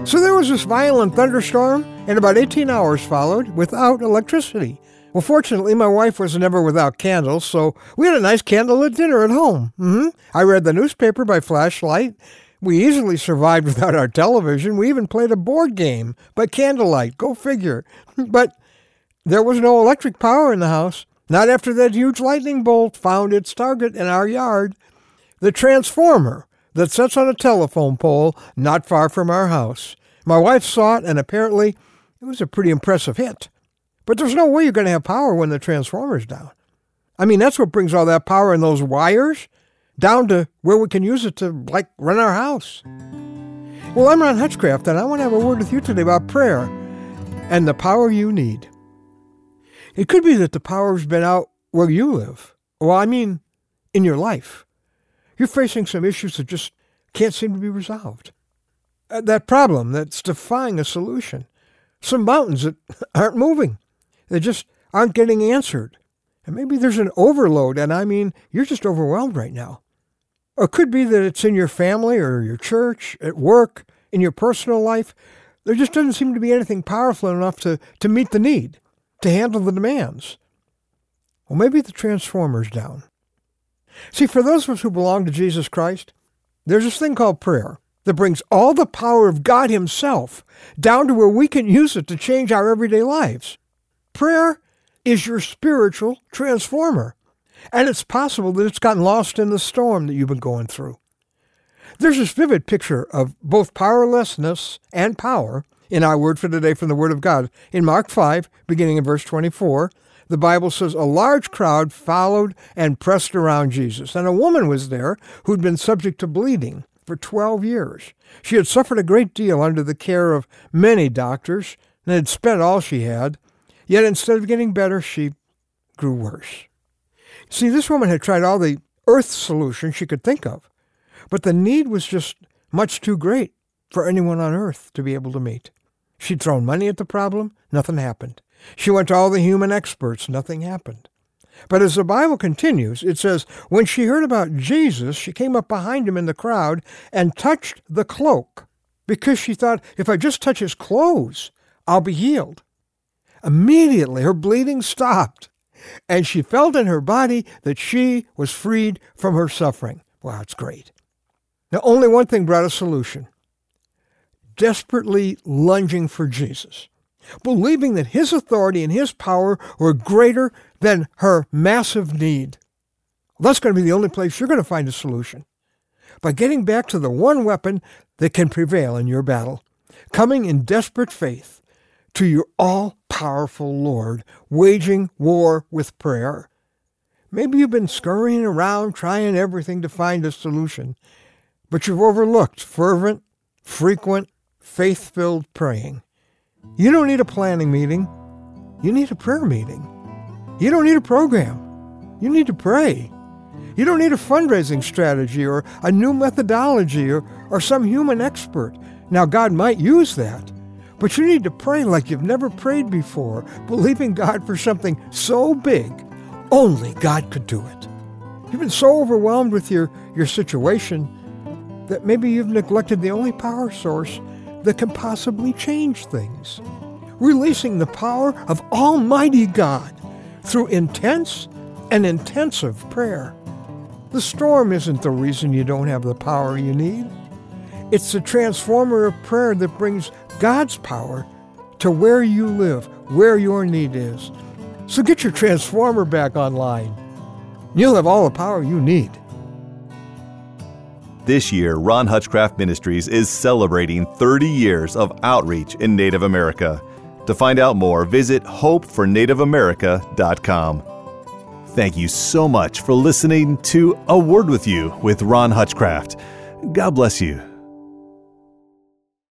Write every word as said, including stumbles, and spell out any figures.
So there was this violent thunderstorm, and about eighteen hours followed without electricity. Well, fortunately, my wife was never without candles, so we had a nice candlelit dinner at home. Mm-hmm. I read the newspaper by flashlight. We easily survived without our television. We even played a board game by candlelight. Go figure. But there was no electric power in the house. Not after that huge lightning bolt found its target in our yard. The transformer that sits on a telephone pole not far from our house. My wife saw it, and apparently it was a pretty impressive hit. But there's no way you're going to have power when the transformer's down. I mean, that's what brings all that power in those wires down to where we can use it to, like, run our house. Well, I'm Ron Hutchcraft, and I want to have a word with you today about prayer and the power you need. It could be that the power's been out where you live. Well, I mean, in your life. You're facing some issues that just can't seem to be resolved. Uh, that problem that's defying a solution. Some mountains that aren't moving. They just aren't getting answered. And maybe there's an overload, and I mean, you're just overwhelmed right now. Or it could be that it's in your family or your church, at work, in your personal life. There just doesn't seem to be anything powerful enough to, to meet the need, to handle the demands. Well, maybe the transformer's down. See, for those of us who belong to Jesus Christ, there's this thing called prayer that brings all the power of God Himself down to where we can use it to change our everyday lives. Prayer is your spiritual transformer, and it's possible that it's gotten lost in the storm that you've been going through. There's this vivid picture of both powerlessness and power in our word for today from the Word of God. In Mark five, beginning in verse twenty-four, the Bible says, a large crowd followed and pressed around Jesus, and a woman was there who'd been subject to bleeding for twelve years. She had suffered a great deal under the care of many doctors and had spent all she had. Yet instead of getting better, she grew worse. See, this woman had tried all the earth solutions she could think of, but the need was just much too great for anyone on earth to be able to meet. She'd thrown money at the problem, nothing happened. She went to all the human experts, nothing happened. But as the Bible continues, it says, when she heard about Jesus, she came up behind him in the crowd and touched the cloak, because she thought, if I just touch his clothes, I'll be healed. Immediately, her bleeding stopped, and she felt in her body that she was freed from her suffering. Wow, it's great. Now, only one thing brought a solution. Desperately lunging for Jesus, believing that his authority and his power were greater than her massive need. Well, that's going to be the only place you're going to find a solution. By getting back to the one weapon that can prevail in your battle, coming in desperate faith to your all-powerful Lord, waging war with prayer. Maybe you've been scurrying around trying everything to find a solution, but you've overlooked fervent, frequent, faith-filled praying. You don't need a planning meeting. You need a prayer meeting. You don't need a program. You need to pray. You don't need a fundraising strategy or a new methodology or, or some human expert. Now, God might use that, but you need to pray like you've never prayed before, believing God for something so big, only God could do it. You've been so overwhelmed with your, your situation that maybe you've neglected the only power source that can possibly change things. Releasing the power of Almighty God through intense and intensive prayer. The storm isn't the reason you don't have the power you need. It's the transformer of prayer that brings God's power to where you live, where your need is. So get your transformer back online. You'll have all the power you need. This year, Ron Hutchcraft Ministries is celebrating thirty years of outreach in Native America. To find out more, visit hope for native america dot com. Thank you so much for listening to A Word With You with Ron Hutchcraft. God bless you.